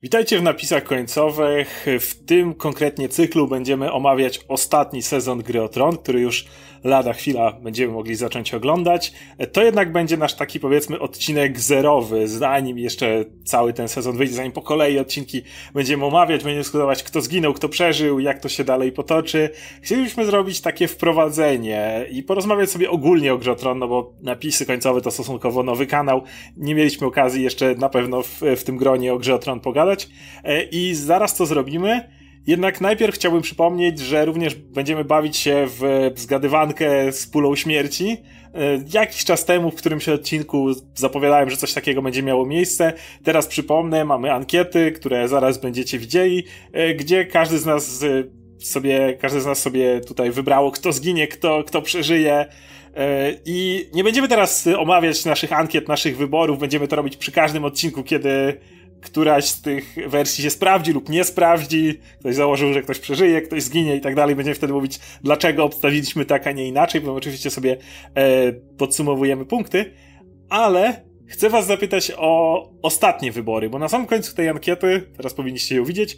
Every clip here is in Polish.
Witajcie w napisach końcowych. W tym konkretnie cyklu będziemy omawiać ostatni sezon Gry o Tron, który już lada chwila będziemy mogli zacząć oglądać. To jednak będzie nasz taki, powiedzmy, odcinek zerowy, zanim jeszcze cały ten sezon wyjdzie, zanim po kolei odcinki będziemy omawiać, będziemy dyskutować, kto zginął, kto przeżył, jak to się dalej potoczy. Chcielibyśmy zrobić takie wprowadzenie i porozmawiać sobie ogólnie o Grze o Tron, no bo napisy końcowe to stosunkowo nowy kanał. Nie mieliśmy okazji jeszcze na pewno w tym gronie o Grze o Tron pogadać. I zaraz to zrobimy. Jednak najpierw chciałbym przypomnieć, że również będziemy bawić się w zgadywankę z pulą śmierci. Jakiś czas temu w którymś odcinku zapowiadałem, że coś takiego będzie miało miejsce. Teraz przypomnę, mamy ankiety, które zaraz będziecie widzieli, gdzie każdy z nas sobie tutaj wybrało, kto zginie, kto przeżyje. I nie będziemy teraz omawiać naszych ankiet, naszych wyborów. Będziemy to robić przy każdym odcinku, kiedy któraś z tych wersji się sprawdzi lub nie sprawdzi, ktoś założył, że ktoś przeżyje, ktoś zginie i tak dalej. Będziemy wtedy mówić, dlaczego obstawiliśmy tak, a nie inaczej, bo oczywiście sobie podsumowujemy punkty, ale chcę was zapytać o ostatnie wybory, bo na samym końcu tej ankiety, teraz powinniście ją widzieć,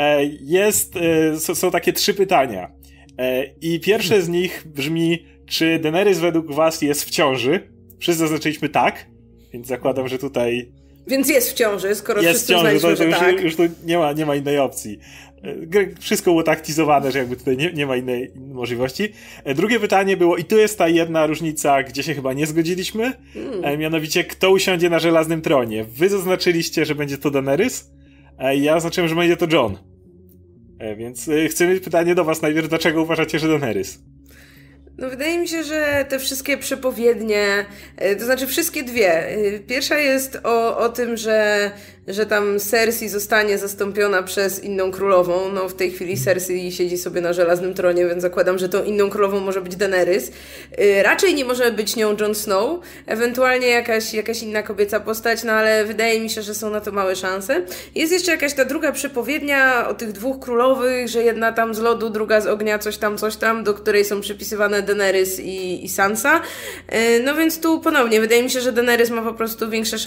są takie 3 pytania. I pierwsze z nich brzmi, czy Daenerys według was jest w ciąży? Wszyscy zaznaczyliśmy tak, więc zakładam, że tutaj... Więc jest w ciąży, skoro jest wszyscy ciąży, znaliśmy, że tak. Już tu nie ma innej opcji. Wszystko było taktizowane, że jakby tutaj nie ma innej możliwości. Drugie pytanie było, i tu jest ta jedna różnica, gdzie się chyba nie zgodziliśmy, mianowicie kto usiądzie na żelaznym tronie. Wy zaznaczyliście, że będzie to Daenerys, ja zaznaczyłem, że będzie to Jon. Więc chcę mieć pytanie do was najpierw, dlaczego uważacie, że Daenerys? No wydaje mi się, że te wszystkie przepowiednie, to znaczy wszystkie dwie. Pierwsza jest o tym, że tam Cersei zostanie zastąpiona przez inną królową. No w tej chwili Cersei siedzi sobie na żelaznym tronie, więc zakładam, że tą inną królową może być Daenerys. Raczej nie może być nią Jon Snow, ewentualnie jakaś inna kobieca postać, no ale wydaje mi się, że są na to małe szanse. Jest jeszcze jakaś ta druga przepowiednia o tych 2 królowych, że jedna tam z lodu, druga z ognia, coś tam, do której są przypisywane Daenerys i Sansa. No więc tu ponownie, wydaje mi się, że Daenerys ma po prostu większe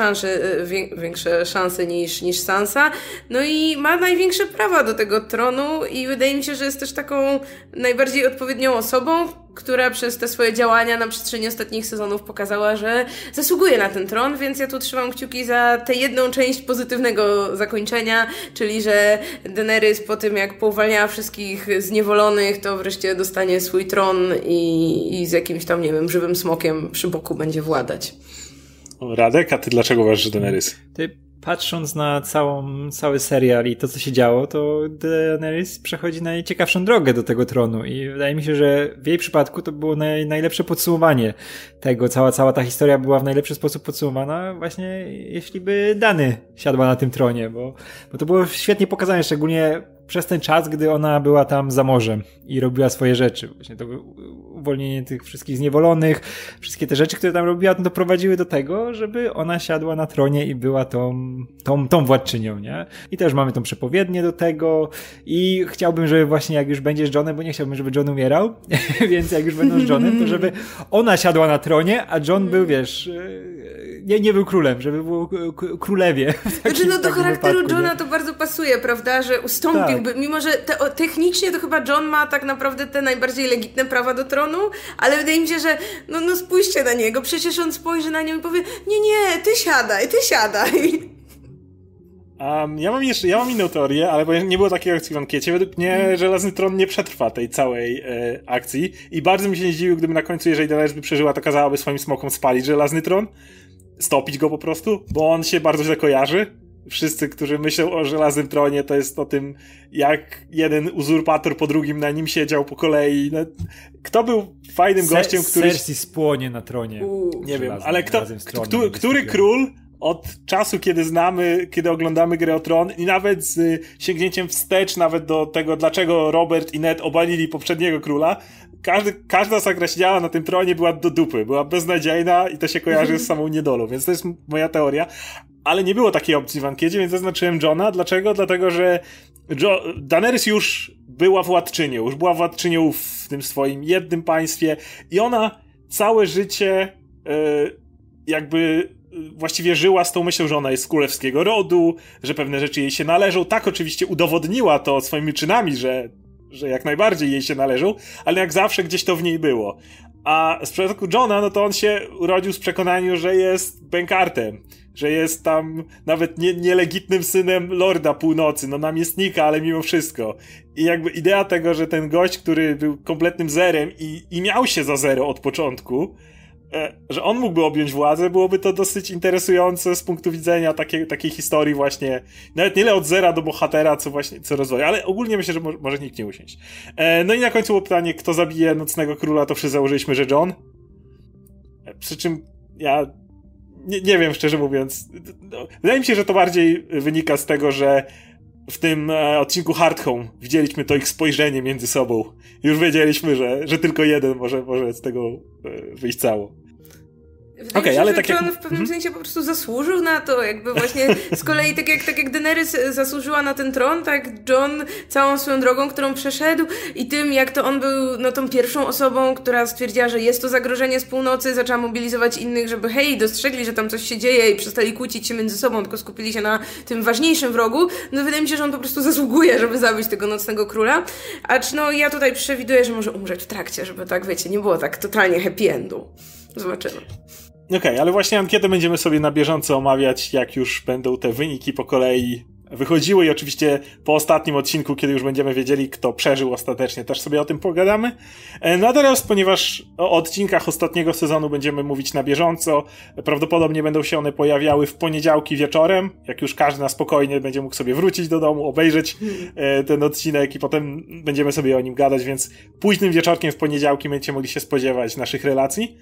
szanse niż Sansa. No i ma największe prawa do tego tronu i wydaje mi się, że jest też taką najbardziej odpowiednią osobą, która przez te swoje działania na przestrzeni ostatnich sezonów pokazała, że zasługuje na ten tron, więc ja tu trzymam kciuki za tę jedną część pozytywnego zakończenia, czyli że Daenerys po tym, jak pouwalniała wszystkich zniewolonych, to wreszcie dostanie swój tron i z jakimś tam, nie wiem, żywym smokiem przy boku będzie władać. Radek, a ty dlaczego uważasz, że Daenerys? Patrząc na cały serial i to, co się działo, to Daenerys przechodzi najciekawszą drogę do tego tronu i wydaje mi się, że w jej przypadku to było najlepsze podsumowanie tego. Cała ta historia była w najlepszy sposób podsumowana właśnie jeśli by Dany siadła na tym tronie, bo to było świetnie pokazane, szczególnie przez ten czas, gdy ona była tam za morzem i robiła swoje rzeczy. Właśnie to uwolnienie tych wszystkich zniewolonych, wszystkie te rzeczy, które tam robiła, to doprowadziły do tego, żeby ona siadła na tronie i była tą władczynią, nie? I też mamy tą przepowiednię do tego i chciałbym, żeby właśnie jak już będziesz Johnem, bo nie chciałbym, żeby Jon umierał, więc jak już będą z Johnem, to żeby ona siadła na tronie, a Jon był, wiesz, nie był królem, żeby było królewie. Znaczy, no do charakteru Jona to bardzo pasuje, prawda, że ustąpiłby, mimo że technicznie to chyba Jon ma tak naprawdę te najbardziej legitne prawa do tronu, ale wydaje mi się, że no spójrzcie na niego, przecież on spojrzy na nią i powie, nie, ty siadaj. Ja mam inną teorię, ale nie było takiej akcji w ankiecie. Według mnie Żelazny Tron nie przetrwa tej całej akcji i bardzo mi się nie zdziwił, gdyby na końcu, jeżeli Daenerys by przeżyła, to kazałaby swoim smokom spalić Żelazny Tron, stopić go po prostu, bo on się bardzo źle kojarzy. Wszyscy, którzy myślą o Żelaznym Tronie, to jest o tym, jak jeden uzurpator po drugim na nim siedział po kolei. No, kto był fajnym gościem, który... Cersei spłonie na tronie. Nie wiem, ale który król od czasu, kiedy oglądamy Grę o Tron i nawet z sięgnięciem wstecz nawet do tego, dlaczego Robert i Ned obalili poprzedniego króla, każda która siedziała na tym tronie była do dupy, była beznadziejna i to się kojarzy z samą niedolą, więc to jest moja teoria. Ale nie było takiej opcji w ankiecie, więc zaznaczyłem Jona. Dlaczego? Dlatego, że Daenerys już była władczynią w tym swoim jednym państwie i ona całe życie jakby właściwie żyła z tą myślą, że ona jest z królewskiego rodu, że pewne rzeczy jej się należą. Tak, oczywiście udowodniła to swoimi czynami, że jak najbardziej jej się należą, ale jak zawsze gdzieś to w niej było. A w przypadku Jona, no to on się urodził z przekonaniu, że jest bękartem, że jest tam nawet nielegitnym synem Lorda Północy, no namiestnika, ale mimo wszystko. I jakby idea tego, że ten gość, który był kompletnym zerem i miał się za zero od początku, że on mógłby objąć władzę, byłoby to dosyć interesujące z punktu widzenia takiej historii właśnie, nawet nie od zera do bohatera, co rozwoju, ale ogólnie myślę, że może nikt nie usiąść. No i na końcu było pytanie, kto zabije Nocnego Króla, to wszyscy założyliśmy, że Jon. Przy czym ja nie wiem, szczerze mówiąc. Wydaje mi się, że to bardziej wynika z tego, że w tym odcinku Hard Home widzieliśmy to ich spojrzenie między sobą. Już wiedzieliśmy, że tylko jeden może z tego wyjść cało. Wydaje mi się, ale że tak on w pewnym sensie po prostu zasłużył na to, jakby właśnie z kolei tak jak Daenerys zasłużyła na ten tron, tak Jon całą swoją drogą, którą przeszedł i tym, jak to on był tą pierwszą osobą, która stwierdziła, że jest to zagrożenie z północy, zaczęła mobilizować innych, żeby dostrzegli, że tam coś się dzieje i przestali kłócić się między sobą, tylko skupili się na tym ważniejszym wrogu. No wydaje mi się, że on po prostu zasługuje, żeby zabić tego Nocnego Króla. Acz ja tutaj przewiduję, że może umrzeć w trakcie, żeby tak, wiecie, nie było tak totalnie happy endu. Zobaczymy. Okej, ale właśnie ankietę będziemy sobie na bieżąco omawiać, jak już będą te wyniki po kolei wychodziły i oczywiście po ostatnim odcinku, kiedy już będziemy wiedzieli, kto przeżył ostatecznie, też sobie o tym pogadamy. No a teraz, ponieważ o odcinkach ostatniego sezonu będziemy mówić na bieżąco, prawdopodobnie będą się one pojawiały w poniedziałki wieczorem, jak już każdy na spokojnie będzie mógł sobie wrócić do domu, obejrzeć ten odcinek i potem będziemy sobie o nim gadać, więc późnym wieczorkiem w poniedziałki będziecie mogli się spodziewać naszych relacji.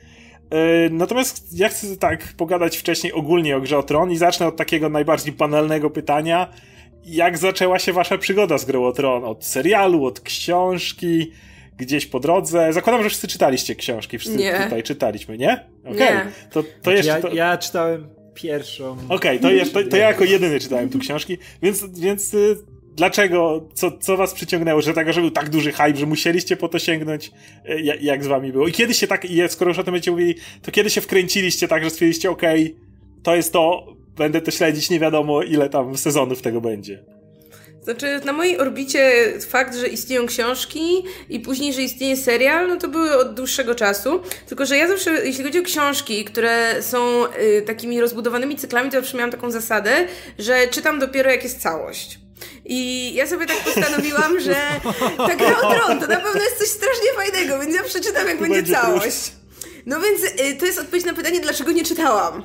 Natomiast ja chcę tak pogadać wcześniej ogólnie o Grze o Tron i zacznę od takiego najbardziej banalnego pytania. Jak zaczęła się wasza przygoda z Grą o Tron? Od serialu, od książki, gdzieś po drodze? Zakładam, że wszyscy czytaliście książki, wszyscy tutaj czytaliśmy, nie? Okej. To jeszcze... Ja czytałem pierwszą. Okej, to ja jako jedyny czytałem tu książki, więc dlaczego? Co was przyciągnęło? Że był tak duży hype, że musieliście po to sięgnąć? Jak z wami było? I kiedy się skoro już o tym będziecie mówili, to kiedy się wkręciliście tak, że stwierdziliście, to jest to, będę to śledzić, nie wiadomo ile tam sezonów tego będzie. Znaczy, na mojej orbicie fakt, że istnieją książki i później, że istnieje serial, no to były od dłuższego czasu. Tylko, że ja zawsze, jeśli chodzi o książki, które są takimi rozbudowanymi cyklami, to zawsze miałam taką zasadę, że czytam dopiero jak jest całość. I ja sobie tak postanowiłam, że ta Gra o Tron to na pewno jest coś strasznie fajnego, więc ja przeczytam jak będzie całość. No więc to jest odpowiedź na pytanie, dlaczego nie czytałam.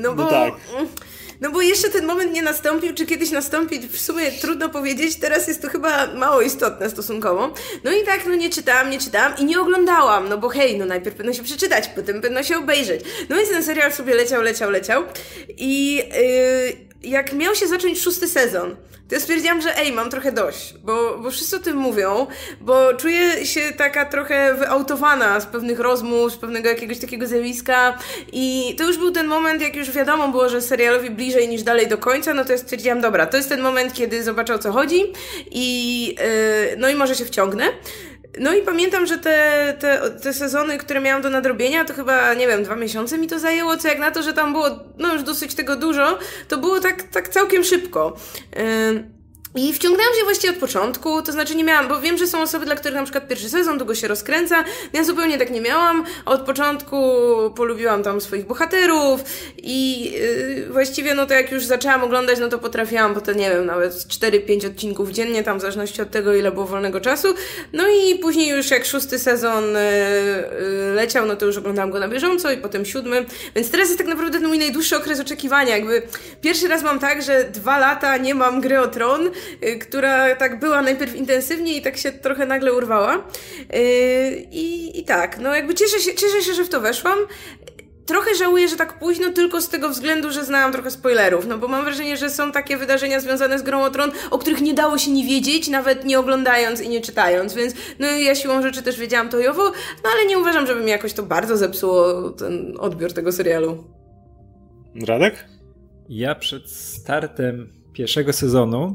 No bo jeszcze ten moment nie nastąpił, czy kiedyś nastąpi, w sumie trudno powiedzieć, teraz jest to chyba mało istotne stosunkowo. No i tak, nie czytałam i nie oglądałam, no bo najpierw powinno się przeczytać, potem powinno się obejrzeć. No więc ten serial sobie leciał i jak miał się zacząć 6. sezon, to ja stwierdziłam, że mam trochę dość, bo wszyscy o tym mówią, bo czuję się taka trochę wyautowana z pewnych rozmów, z pewnego jakiegoś takiego zjawiska i to już był ten moment, jak już wiadomo było, że serialowi bliżej niż dalej do końca, no to ja stwierdziłam, dobra, to jest ten moment, kiedy zobaczę, o co chodzi i może się wciągnę. No i pamiętam, że te sezony, które miałam do nadrobienia, to chyba, 2 miesiące mi to zajęło, co jak na to, że tam było już dosyć tego dużo, to było tak całkiem szybko. I wciągnęłam się właściwie od początku, to znaczy nie miałam, bo wiem, że są osoby, dla których na przykład pierwszy sezon długo się rozkręca, ja zupełnie tak nie miałam, od początku polubiłam tam swoich bohaterów i właściwie to jak już zaczęłam oglądać, to potrafiłam potem, nawet 4-5 odcinków dziennie, tam w zależności od tego, ile było wolnego czasu, no i później już jak 6. sezon leciał, to już oglądałam go na bieżąco i potem 7, więc teraz jest tak naprawdę ten mój najdłuższy okres oczekiwania, jakby pierwszy raz mam tak, że 2 lata nie mam Gry o Tron, która tak była najpierw intensywnie i tak się trochę nagle urwała. I tak, jakby cieszę się, że w to weszłam. Trochę żałuję, że tak późno, tylko z tego względu, że znałam trochę spoilerów, bo mam wrażenie, że są takie wydarzenia związane z Grą o Tron, o których nie dało się nie wiedzieć, nawet nie oglądając i nie czytając, więc ja siłą rzeczy też wiedziałam to jowo, ale nie uważam, żeby mi jakoś to bardzo zepsuło ten odbiór tego serialu. Radek? Ja przed startem pierwszego sezonu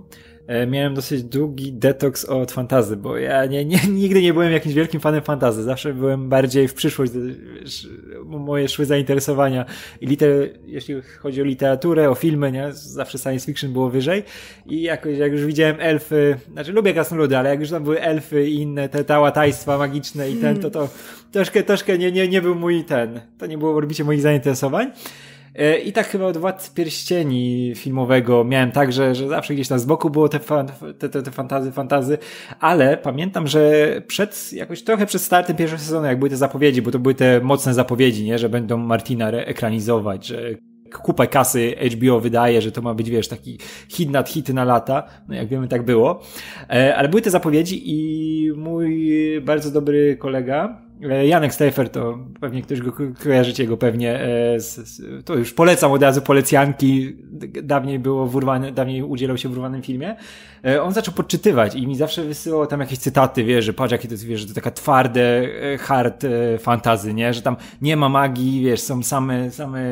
miałem dosyć długi detoks od fantasy, bo ja nigdy nie byłem jakimś wielkim fanem fantasy. Zawsze byłem bardziej w przyszłość, moje szły zainteresowania. I jeśli chodzi o literaturę, o filmy, nie? Zawsze science fiction było wyżej. I jakoś, jak już widziałem elfy, znaczy lubię krasnoludy, ale jak już tam były elfy i inne te łatajstwa magiczne i to troszkę nie był to nie było orbicie moich zainteresowań. I tak chyba od Władcy Pierścieni filmowego miałem tak, że zawsze gdzieś tam z boku było te fantazy, ale pamiętam, że jakoś trochę przed startem pierwszego sezonu, jak były te zapowiedzi, bo to były te mocne zapowiedzi, nie, że będą Martina ekranizować, że kupę kasy HBO wydaje, że to ma być, wiesz, taki hit nad hity na lata. No jak wiemy, tak było. Ale były te zapowiedzi i mój bardzo dobry kolega Janek Steifer, to pewnie ktoś go kojarzycie go pewnie, to już polecam od razu Polecjanki, dawniej udzielał się w urwanym filmie. On zaczął podczytywać i mi zawsze wysyłał tam jakieś cytaty, wiesz, że patrz jakie to jest, wiesz, że to taka twarde hard fantasy, nie, że tam nie ma magii, wiesz, są same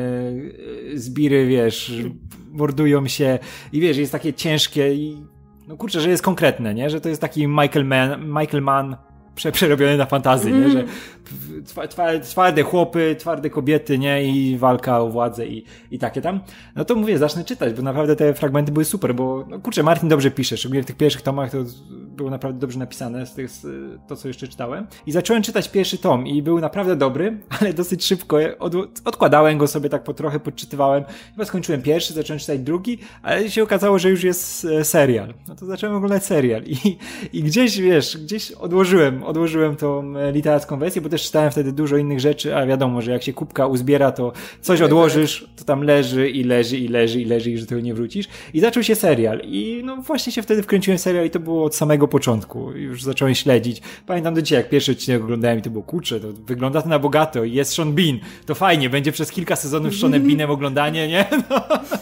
zbiry, wiesz, mordują się i wiesz, jest takie ciężkie i no kurczę, że jest konkretne, nie, że to jest taki Michael Mann przerobiony na fantazji, nie? Że twarde chłopy, twarde kobiety, nie? I walka o władzę i takie tam. No to mówię, zacznę czytać, bo naprawdę te fragmenty były super, bo no kurczę, Martin dobrze pisze, szczególnie w tych pierwszych tomach to było naprawdę dobrze napisane, to co jeszcze czytałem. I zacząłem czytać pierwszy tom i był naprawdę dobry, ale dosyć szybko odkładałem go sobie tak po trochę, podczytywałem. Chyba skończyłem pierwszy, zacząłem czytać drugi, ale się okazało, że już jest serial. No to zacząłem oglądać serial i gdzieś, wiesz, odłożyłem tą literacką wersję, bo też czytałem wtedy dużo innych rzeczy, a wiadomo, że jak się kubka uzbiera, to coś odłożysz, to tam leży i że tego nie wrócisz. I zaczął się serial i no właśnie się wtedy wkręciłem w serial i to było od samego początku. Już zacząłem śledzić. Pamiętam do dzisiaj, jak pierwszy odcinek oglądałem i to było, kurczę, to wygląda to na bogato i jest Sean Bean. To fajnie, będzie przez kilka sezonów z Seanem Beanem oglądanie, nie? No.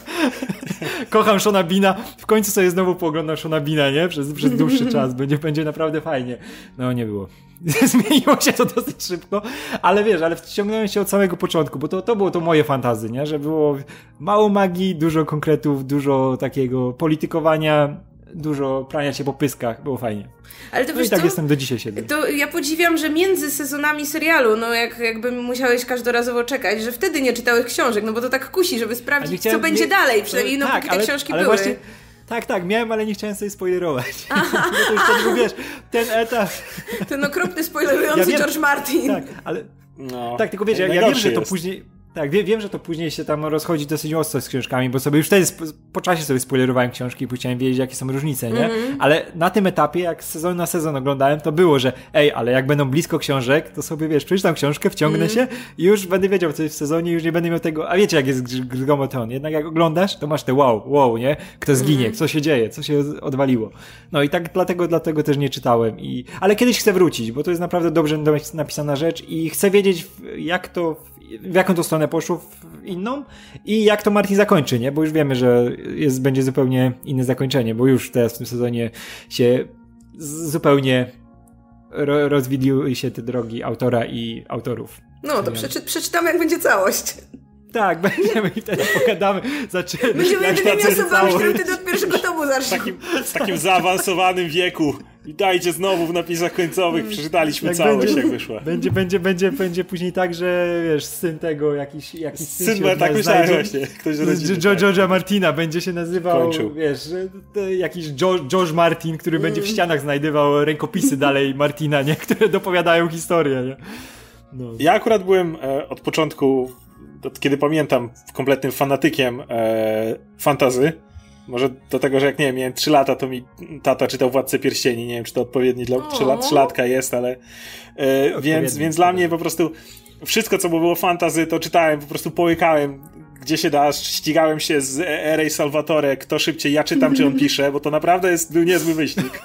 Kocham Seana Beana. W końcu sobie znowu pooglądam Seana Beana, nie? Przez dłuższy czas. Będzie naprawdę fajnie. No nie było. Zmieniło się to dosyć szybko, ale wiesz, ale wciągnąłem się od samego początku, bo to było to moje fantasy, nie? Że było mało magii, dużo konkretów, dużo takiego politykowania, dużo prania się po pyskach, było fajnie. Ale to no wiesz i tak co? jestem do dzisiaj siedzę. To ja podziwiam, że między sezonami serialu, no jakby musiałeś każdorazowo czekać, że wtedy nie czytałeś książek, no bo to tak kusi, żeby sprawdzić, co będzie dalej, przynajmniej no póki te książki były. Właśnie, tak, miałem, ale nie chciałem sobie spoilerować. To już wtedy, wiesz, ten etap... Ten okropny spoilerujący George Martin. Tak, ale... No, tak, tylko wiesz, ja wiem, że to później... Tak, wiem, że to później się tam rozchodzi dosyć ostro z książkami, bo sobie już wtedy po czasie sobie spoilerowałem książki i chciałem wiedzieć, jakie są różnice, nie? Ale na tym etapie, jak sezon na sezon oglądałem, to było, że ale jak będą blisko książek, to sobie, wiesz, przeczytam książkę, wciągnę się i już będę wiedział, co jest w sezonie, już nie będę miał tego, a wiecie, jak jest Game. Jednak jak oglądasz, to masz te wow, nie? Kto zginie, co się dzieje, co się odwaliło. No i tak dlatego też nie czytałem. Ale kiedyś chcę wrócić, bo to jest naprawdę dobrze napisana rzecz i chcę wiedzieć, w jaką to stronę poszło w inną i jak to Martin zakończy, nie? Bo już wiemy, że będzie zupełnie inne zakończenie, bo już teraz w tym sezonie się zupełnie rozwidliły się te drogi autora i autorów. No to przeczytamy, jak będzie całość. Tak, będziemy i wtedy pogadamy. Będziemy jedynymi osobami, które wtedy od pierwszego tomu zaczną. W takim zaawansowanym wieku. Witajcie znowu w napisach końcowych. Przeczytaliśmy całość, jak wyszła. Będzie później tak, że wiesz, syn tego, jakiś syn tak myślałem właśnie. Ktoś George'a Martina będzie się nazywał, kończył. Wiesz, jakiś George Martin, który będzie w ścianach znajdywał rękopisy dalej Martina, nie? Które dopowiadają historię, nie? No. Ja akurat byłem od początku, od kiedy pamiętam, kompletnym fanatykiem fantasy. Może do tego, że jak nie wiem, miałem 3 lata, to mi tata czytał Władcę Pierścieni. Nie wiem, czy to odpowiedni dla 3-latka jest, ale więc dla mnie po prostu wszystko, co było fantasy, to czytałem, po prostu połykałem gdzie się da, ścigałem się z R.A. Salvatore, kto szybciej, ja czytam, czy on pisze, bo to naprawdę był niezły wyścig.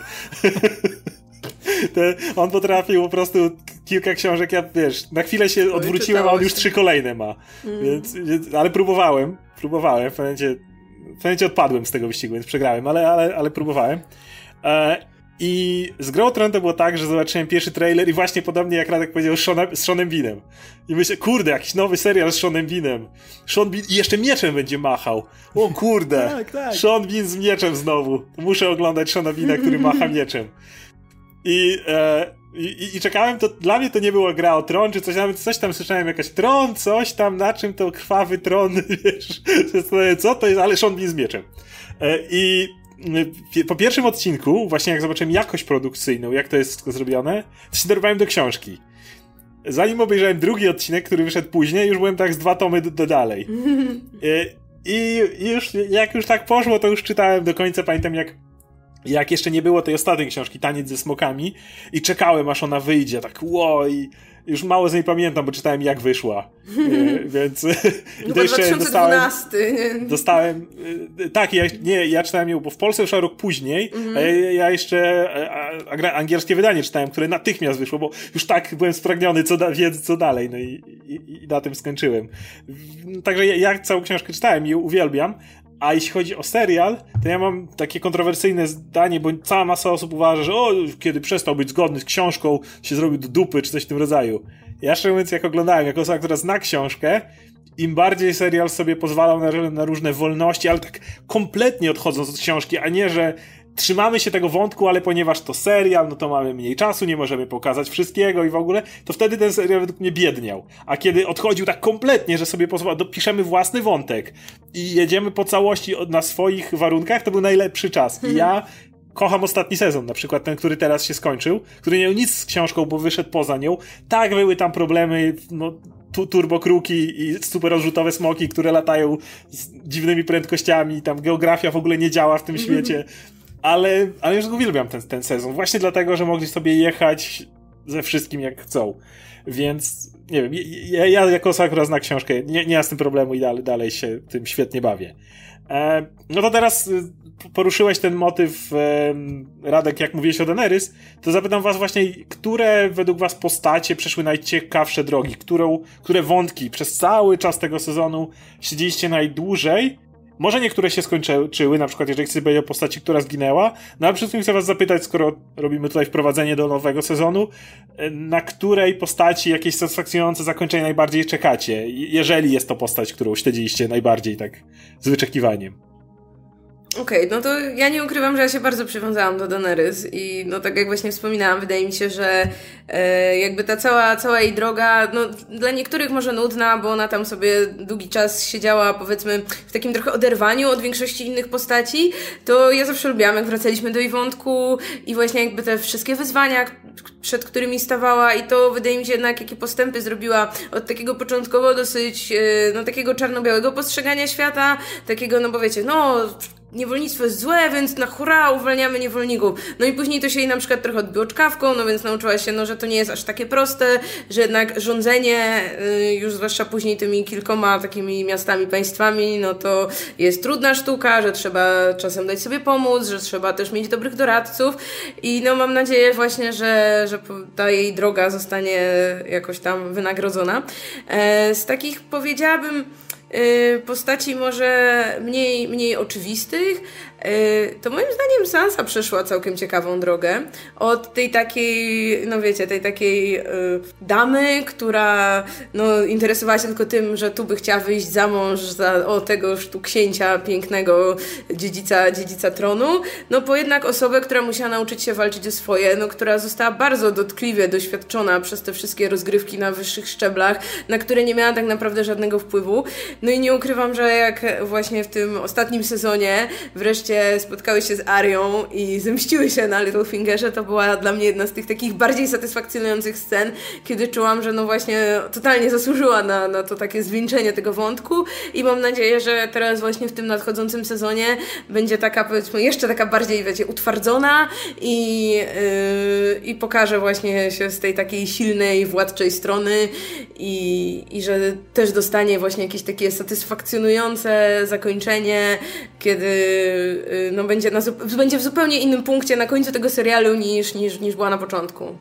On potrafił po prostu kilka książek, ja wiesz, na chwilę się odwróciłem, a on już 3 kolejne ma. Więc, ale próbowałem, w pewnym momencie odpadłem z tego wyścigu, więc przegrałem, ale próbowałem. I z Grą o Tron to było tak, że zobaczyłem pierwszy trailer i właśnie podobnie jak Radek powiedział z Seanem Beanem. I myślę, kurde, jakiś nowy serial z Seanem Beanem. Sean Bean i jeszcze mieczem będzie machał. O kurde, tak. Sean Bean z mieczem znowu. Muszę oglądać Seana Beana, który macha mieczem. I czekałem, to dla mnie to nie była Gra o Tron, czy coś, nawet coś tam słyszałem, jakaś Tron, coś tam, na czym to krwawy tron, wiesz, co to jest, ale Sean Bean z mieczem. I po pierwszym odcinku, właśnie jak zobaczyłem jakość produkcyjną, jak to jest wszystko zrobione, to się dorwałem do książki. Zanim obejrzałem drugi odcinek, który wyszedł później, już byłem tak z 2 tomy dalej. I jak już tak poszło, to już czytałem do końca, pamiętam jak jeszcze nie było tej ostatniej książki, Taniec ze smokami, i czekałem, aż ona wyjdzie, tak i już mało z niej pamiętam, bo czytałem jak wyszła. Więc no to jeszcze 2012. Dostałem tak, ja czytałem ją, bo w Polsce wyszła rok później, a ja jeszcze angielskie wydanie czytałem, które natychmiast wyszło, bo już tak byłem spragniony co dalej, no i na tym skończyłem. Także ja całą książkę czytałem i ją uwielbiam. A jeśli chodzi o serial, to ja mam takie kontrowersyjne zdanie, bo cała masa osób uważa, że kiedy przestał być zgodny z książką, się zrobił do dupy, czy coś w tym rodzaju. Ja szczerze mówiąc, jak oglądałem, jako osoba, która zna książkę, im bardziej serial sobie pozwalał na różne wolności, ale tak kompletnie odchodząc od książki, a nie, że trzymamy się tego wątku, ale ponieważ to serial, no to mamy mniej czasu, nie możemy pokazać wszystkiego i w ogóle, to wtedy ten serial według mnie biedniał. A kiedy odchodził tak kompletnie, że sobie piszemy własny wątek i jedziemy po całości na swoich warunkach, to był najlepszy czas. I ja kocham ostatni sezon, na przykład ten, który teraz się skończył, który nie miał nic z książką, bo wyszedł poza nią. Tak, były tam problemy, turbokruki i super odrzutowe smoki, które latają z dziwnymi prędkościami, tam geografia w ogóle nie działa w tym świecie. Ale już uwielbiam ten sezon. Właśnie dlatego, że mogli sobie jechać ze wszystkim jak chcą. Więc, nie wiem, ja jako osoba, która zna książkę, nie mam z tym problemu i dalej się tym świetnie bawię. No to teraz poruszyłeś ten motyw, Radek, jak mówiłeś o Daenerys, to zapytam was właśnie, które według was postacie przeszły najciekawsze drogi? Które wątki przez cały czas tego sezonu siedzieliście najdłużej? Może niektóre się skończyły, na przykład jeżeli chcecie powiedzieć o postaci, która zginęła, no ale przede wszystkim chcę was zapytać, skoro robimy tutaj wprowadzenie do nowego sezonu, na której postaci jakieś satysfakcjonujące zakończenie najbardziej czekacie, jeżeli jest to postać, którą śledziliście najbardziej tak z wyczekiwaniem. Okej, no to ja nie ukrywam, że ja się bardzo przywiązałam do Daenerys i no tak jak właśnie wspominałam, wydaje mi się, że jakby ta cała jej droga, no dla niektórych może nudna, bo ona tam sobie długi czas siedziała, powiedzmy, w takim trochę oderwaniu od większości innych postaci, to ja zawsze lubiłam, jak wracaliśmy do jej wątku i właśnie jakby te wszystkie wyzwania, przed którymi stawała i to wydaje mi się jednak, jakie postępy zrobiła od takiego początkowo dosyć, no takiego czarno-białego postrzegania świata, takiego, no bo wiecie, no niewolnictwo jest złe, więc na hurra uwalniamy niewolników. No i później to się jej na przykład trochę odbiło czkawką, no więc nauczyła się, no że to nie jest aż takie proste, że jednak rządzenie, już zwłaszcza później tymi kilkoma takimi miastami, państwami, no to jest trudna sztuka, że trzeba czasem dać sobie pomóc, że trzeba też mieć dobrych doradców i no mam nadzieję właśnie, że ta jej droga zostanie jakoś tam wynagrodzona. Z takich powiedziałabym postaci może mniej oczywistych, to moim zdaniem Sansa przeszła całkiem ciekawą drogę. Od tej takiej, no wiecie, tej takiej damy, która no interesowała się tylko tym, że tu by chciała wyjść za mąż za tegoż tu księcia pięknego, dziedzica tronu, no po jednak osobę, która musiała nauczyć się walczyć o swoje, no która została bardzo dotkliwie doświadczona przez te wszystkie rozgrywki na wyższych szczeblach, na które nie miała tak naprawdę żadnego wpływu. No i nie ukrywam, że jak właśnie w tym ostatnim sezonie wreszcie spotkały się z Arią i zemściły się na Littlefingerze, to była dla mnie jedna z tych takich bardziej satysfakcjonujących scen, kiedy czułam, że no właśnie totalnie zasłużyła na to takie zwieńczenie tego wątku i mam nadzieję, że teraz właśnie w tym nadchodzącym sezonie będzie taka, powiedzmy, jeszcze taka bardziej, wiecie, utwardzona i pokaże właśnie się z tej takiej silnej, władczej strony i że też dostanie właśnie jakieś takie satysfakcjonujące zakończenie, kiedy no będzie w zupełnie innym punkcie na końcu tego serialu niż była na początku.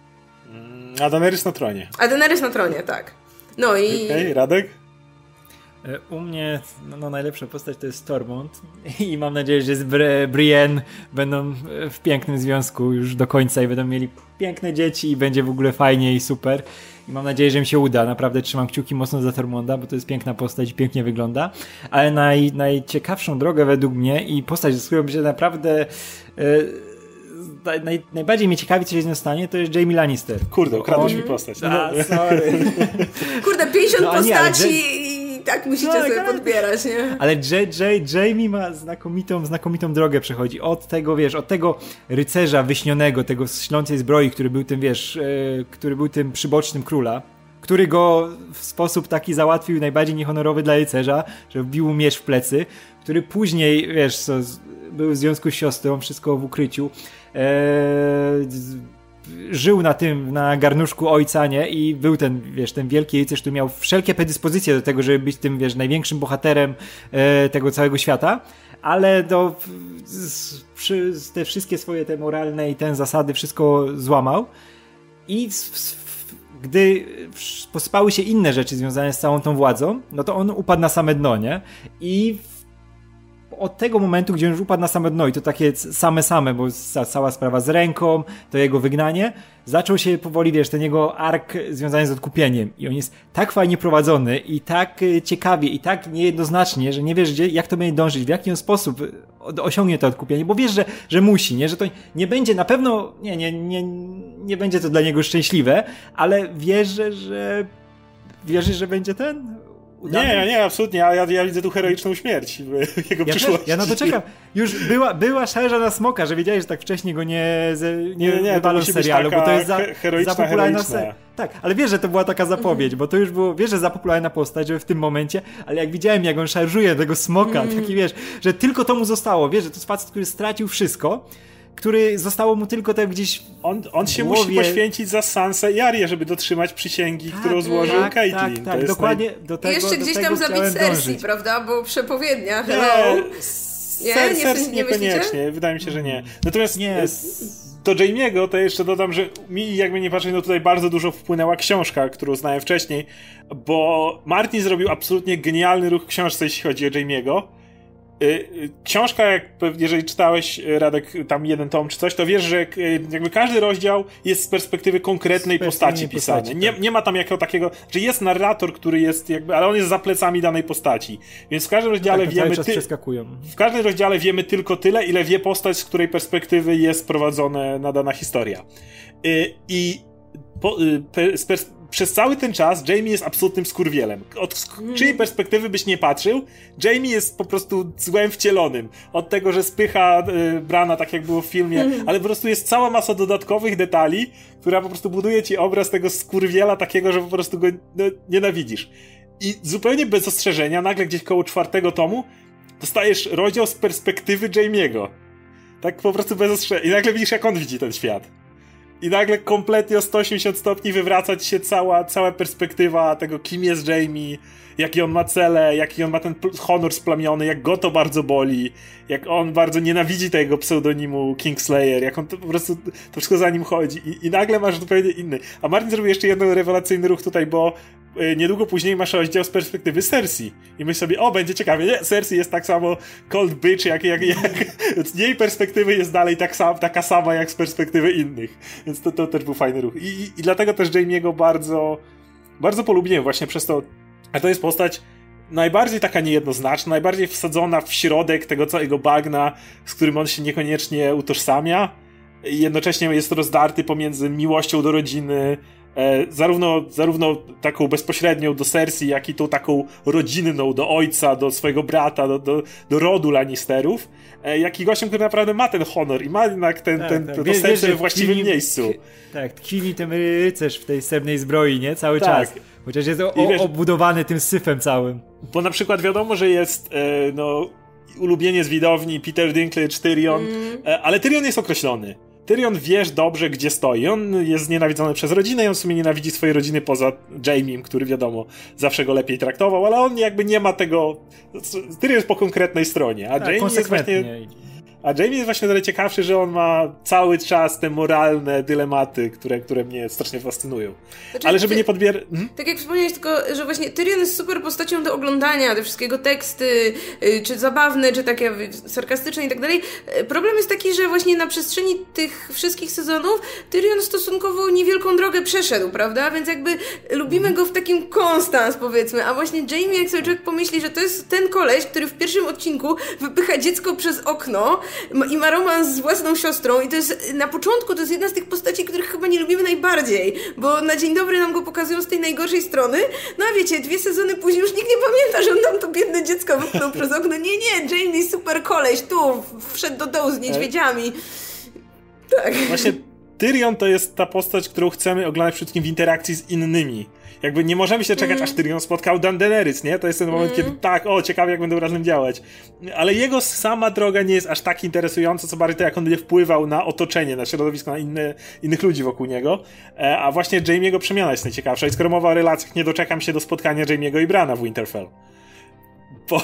A Daenerys na tronie. A Daenerys na tronie, tak. No i... Okej, Radek? U mnie najlepsza postać to jest Stormont i mam nadzieję, że z Brienne będą w pięknym związku już do końca i będą mieli piękne dzieci i będzie w ogóle fajnie i super. I mam nadzieję, że im się uda. Naprawdę trzymam kciuki mocno za Tormonda, bo to jest piękna postać i pięknie wygląda. Ale najciekawszą drogę według mnie i postać, z którą się naprawdę najbardziej mnie ciekawi, co się z nią stanie, to jest Jaime Lannister. Kurde, ukradłeś mi postać. Sorry. Kurde, 50 postaci i tak musicie sobie podbierać, nie? Ale Jaime ma znakomitą drogę przechodzi. Od tego, od tego rycerza wyśnionego, tego z ślącej zbroi, który był tym, który był tym przybocznym króla, który go w sposób taki załatwił najbardziej niehonorowy dla rycerza, że wbił mu miecz w plecy, który później, był w związku z siostrą, wszystko w ukryciu, żył na garnuszku ojca, nie? I był ten wielki rycerz, który miał wszelkie predyspozycje do tego, żeby być tym, największym bohaterem tego całego świata, ale te wszystkie swoje te moralne i zasady wszystko złamał i gdy posypały się inne rzeczy związane z całą tą władzą, no to on upadł na same dno, nie? I od tego momentu, gdzie on już upadł na same dno i to takie same, bo cała sprawa z ręką, to jego wygnanie, zaczął się powoli, ten jego ark związany z odkupieniem i on jest tak fajnie prowadzony i tak ciekawie i tak niejednoznacznie, że nie wiesz jak to będzie dążyć, w jaki on sposób osiągnie to odkupienie, bo wiesz, że musi, nie? Że to nie będzie na pewno, nie będzie to dla niego szczęśliwe, ale wierzę, że będzie Nie, absolutnie. Ja widzę tu heroiczną śmierć w jego przyszłości. Ja na to czekam. Już była szarża na smoka, że wiedziałeś, że tak wcześniej go nie wywalą z serialu, bo to jest za popularna seria. Tak, ale wiesz, że to była taka zapowiedź, bo to już było, wiesz, że za popularna postać, że w tym momencie, ale jak widziałem, jak on szarżuje tego smoka, taki że tylko to mu zostało, że to jest facet, który stracił wszystko, który zostało mu tylko tak gdzieś On się musi poświęcić za Sansę i Arię, żeby dotrzymać przysięgi, którą złożył Caitlyn. Tak, dokładnie do tego. I jeszcze gdzieś tam zabić Cersei, prawda? Bo przepowiednia. Nie, niekoniecznie. Wydaje mi się, że nie. Natomiast do Jaime'ego to jeszcze dodam, że mi jakby nie patrzeć, tutaj bardzo dużo wpłynęła książka, którą znałem wcześniej, bo Martin zrobił absolutnie genialny ruch w książce, jeśli chodzi o Jaime'ego. Książka, jeżeli czytałeś, Radek, tam jeden tom czy coś, to wiesz, że jakby każdy rozdział jest z perspektywy konkretnej postaci pisany. Nie ma tam jakiego takiego, że jest narrator, który jest ale on jest za plecami danej postaci. Więc w każdym rozdziale w każdym rozdziale wiemy tylko tyle, ile wie postać, z której perspektywy jest prowadzona dana historia. Przez cały ten czas Jaime jest absolutnym skurwielem. Od czyjej perspektywy byś nie patrzył, Jaime jest po prostu złem wcielonym. Od tego, że spycha Brana, tak jak było w filmie, ale po prostu jest cała masa dodatkowych detali, która po prostu buduje ci obraz tego skurwiela takiego, że po prostu go nienawidzisz. I zupełnie bez ostrzeżenia, nagle gdzieś koło 4. tomu dostajesz rozdział z perspektywy Jaimiego. Tak po prostu bez ostrzeżenia. I nagle widzisz, jak on widzi ten świat. I nagle kompletnie o 180 stopni wywraca ci się cała perspektywa tego, kim jest Jaime, jaki on ma cele, jaki on ma ten honor splamiony, jak go to bardzo boli, jak on bardzo nienawidzi tego pseudonimu Kingslayer, jak on to po prostu, to wszystko za nim chodzi. I nagle masz zupełnie inny. A Martin zrobił jeszcze jeden rewelacyjny ruch tutaj, bo niedługo później masz rozdział z perspektywy Cersei. I myśl sobie, będzie ciekawie. Nie, Cersei jest tak samo cold bitch, jak z jej perspektywy jest dalej taka sama, jak z perspektywy innych. Więc to też był fajny ruch. I dlatego też Jaimiego bardzo, bardzo polubiłem właśnie przez to. A to jest postać najbardziej taka niejednoznaczna, najbardziej wsadzona w środek tego całego bagna, z którym on się niekoniecznie utożsamia. I jednocześnie jest rozdarty pomiędzy miłością do rodziny, zarówno taką bezpośrednią do Cersei, jak i tą taką rodzinną do ojca, do swojego brata, do rodu Lannisterów, jak i gościem, który naprawdę ma ten honor i ma jednak to serce we właściwym miejscu. Tak, tkwi ten rycerz w tej srebrnej zbroi, nie? Cały czas. Chociaż jest obudowany tym syfem całym. Bo na przykład wiadomo, że jest ulubieniec widowni Peter Dinklage, Tyrion, ale Tyrion jest określony. Tyrion wiesz dobrze, gdzie stoi. On jest znienawidzony przez rodzinę i on w sumie nienawidzi swojej rodziny poza Jaimiem, który wiadomo zawsze go lepiej traktował, ale on jakby nie ma tego... Tyrion jest po konkretnej stronie, a Jaime jest właśnie... A Jamie jest właśnie tyle ciekawszy, że on ma cały czas te moralne dylematy, które mnie strasznie fascynują. Znaczy, Ale żeby nie podbierać... Tak jak wspomniałeś, tylko, że właśnie Tyrion jest super postacią do oglądania, te wszystkiego teksty, czy zabawne, czy takie sarkastyczne i tak dalej. Problem jest taki, że właśnie na przestrzeni tych wszystkich sezonów Tyrion stosunkowo niewielką drogę przeszedł, prawda? Więc jakby lubimy go w takim konstans, powiedzmy, a właśnie Jamie, jak sobie człowiek pomyśli, że to jest ten koleś, który w pierwszym odcinku wypycha dziecko przez okno i ma romans z własną siostrą i to jest, na początku to jest jedna z tych postaci, których chyba nie lubimy najbardziej, bo na dzień dobry nam go pokazują z tej najgorszej strony, no a wiecie, 2 sezony później już nikt nie pamięta, że on tam to biedne dziecko wypchnął przez okno. Nie, Jamie super koleś, tu wszedł do dołu z niedźwiedziami. Tak. Właśnie Tyrion to jest ta postać, którą chcemy oglądać przede wszystkim w interakcji z innymi. Jakby nie możemy się czekać, aż Tyrion spotkał Daenerys, nie? To jest ten moment, kiedy ciekawe jak będą razem działać. Ale jego sama droga nie jest aż tak interesująca, co bardziej to, jak on będzie wpływał na otoczenie, na środowisko, na innych ludzi wokół niego. A właśnie Jaime'ego przemiana jest najciekawsza. I skoro mowa o relacjach, nie doczekam się do spotkania Jaime'ego i Brana w Winterfell. Bo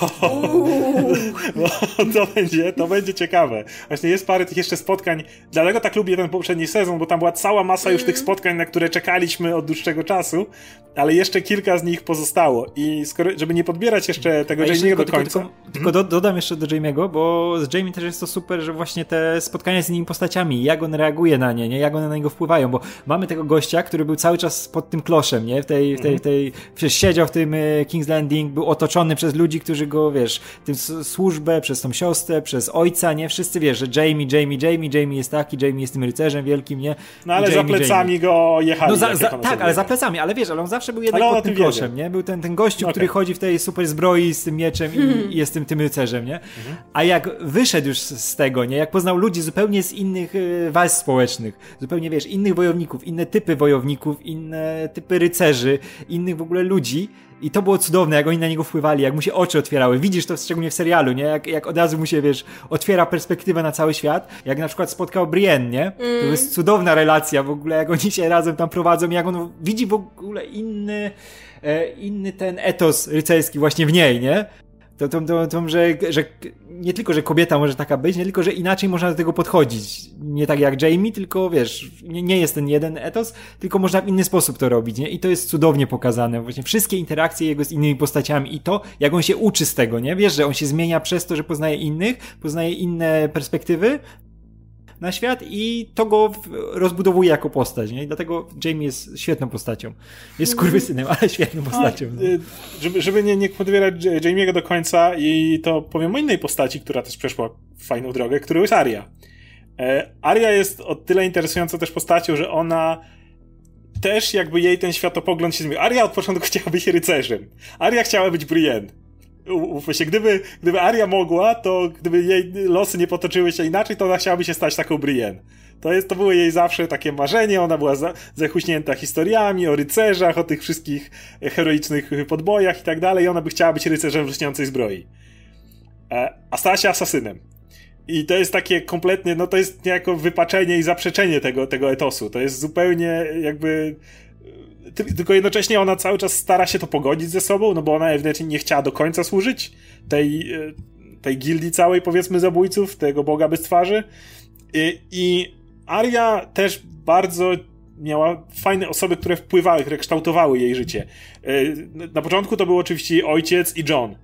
to będzie ciekawe. Właśnie jest parę tych jeszcze spotkań. Dlatego tak lubię ten poprzedni sezon, bo tam była cała masa już tych spotkań, na które czekaliśmy od dłuższego czasu, ale jeszcze kilka z nich pozostało. I żeby nie podbierać jeszcze tego Jaime'ego do końca... Tylko dodam jeszcze do Jaime'ego, bo z Jaime też jest to super, że właśnie te spotkania z innymi postaciami, jak on reaguje na nie, jak one na niego wpływają, bo mamy tego gościa, który był cały czas pod tym kloszem, nie? Przecież siedział w tym King's Landing, był otoczony przez ludzi, którzy go, wiesz, tym służbę, przez tą siostrę, przez ojca, nie? Wszyscy, wiesz, że Jamie jest taki, Jamie jest tym rycerzem wielkim, nie? No ale za plecami go jechali. Ale za plecami, ale wiesz, ale on zawsze był jednak pod tym kloszem, nie? Był ten gościu, który chodzi w tej super zbroi z tym mieczem i jest tym rycerzem, nie? A jak wyszedł już z tego, nie? Jak poznał ludzi zupełnie z innych warstw społecznych, zupełnie, wiesz, innych wojowników, inne typy wojowników, inne typy rycerzy, innych w ogóle ludzi. I to było cudowne, jak oni na niego wpływali, jak mu się oczy otwierały. Widzisz to szczególnie w serialu, nie? Jak od razu mu się, wiesz, otwiera perspektywę na cały świat. Jak na przykład spotkał Brienne, nie? To jest cudowna relacja w ogóle, jak oni się razem tam prowadzą, jak on widzi w ogóle inny ten etos rycerski właśnie w niej, nie? To że nie tylko, że kobieta może taka być, nie tylko, że inaczej można do tego podchodzić. Nie tak jak Jaime, tylko wiesz, nie jest ten jeden etos, tylko można w inny sposób to robić, nie? I to jest cudownie pokazane. Właśnie wszystkie interakcje jego z innymi postaciami i to, jak on się uczy z tego, nie? Wiesz, że on się zmienia przez to, że poznaje innych, poznaje inne perspektywy na świat i to go rozbudowuje jako postać, nie? I dlatego Jaime jest świetną postacią. Jest skurwysynem, ale świetną postacią. No. Żeby nie podbierać Jaime'ego do końca i to powiem o innej postaci, która też przeszła fajną drogę, którą jest Arya. Arya jest o tyle interesującą też postacią, że ona też jakby jej ten światopogląd się zmienił. Arya od początku chciała być rycerzem. Arya chciała być Brienne. Właśnie, gdyby Arya mogła, to gdyby jej losy nie potoczyły się inaczej, to ona chciałaby się stać taką Brienne. To było jej zawsze takie marzenie, ona była zachuśnięta historiami o rycerzach, o tych wszystkich heroicznych podbojach i tak dalej, i ona by chciała być rycerzem w lśniącej zbroi. A stała się asasynem. I to jest takie kompletnie, no to jest niejako wypaczenie i zaprzeczenie tego etosu. To jest zupełnie jakby... Tylko jednocześnie ona cały czas stara się to pogodzić ze sobą, no bo ona ewidentnie nie chciała do końca służyć tej gildii całej, powiedzmy, zabójców, tego boga bez twarzy. I Arya też bardzo miała fajne osoby, które wpływały, które kształtowały jej życie. Na początku to był oczywiście ojciec i Jon.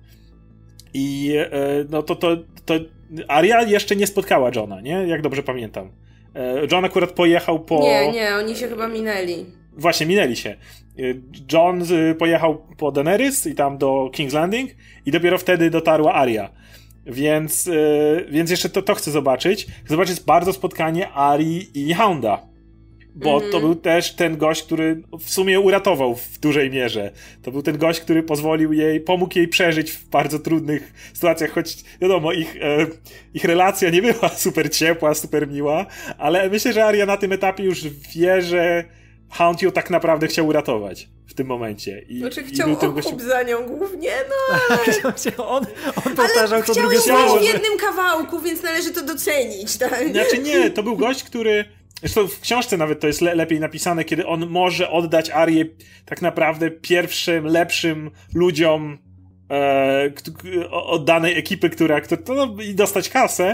I no to Arya jeszcze nie spotkała Jona, nie? Jak dobrze pamiętam. Jon akurat pojechał po... Nie, oni się chyba minęli. Właśnie, minęli się. Jon pojechał po Daenerys i tam do King's Landing i dopiero wtedy dotarła Arya. Więc jeszcze to chcę zobaczyć. Chcę zobaczyć bardzo spotkanie Arii i Hounda. Bo to był też ten gość, który w sumie uratował w dużej mierze. To był ten gość, który pomógł jej przeżyć w bardzo trudnych sytuacjach, choć wiadomo, ich relacja nie była super ciepła, super miła, ale myślę, że Arya na tym etapie już wie, że Hound ją tak naprawdę chciał uratować w tym momencie. Znaczy chciał okup za nią głównie, no ale... on powtarzał to drugie słowo. Ale chciał ją w jednym kawałku, więc należy to docenić, tak? Znaczy nie, to był gość, który... Zresztą w książce nawet to jest lepiej napisane, kiedy on może oddać Arię tak naprawdę pierwszym, lepszym ludziom od danej ekipy, i dostać kasę,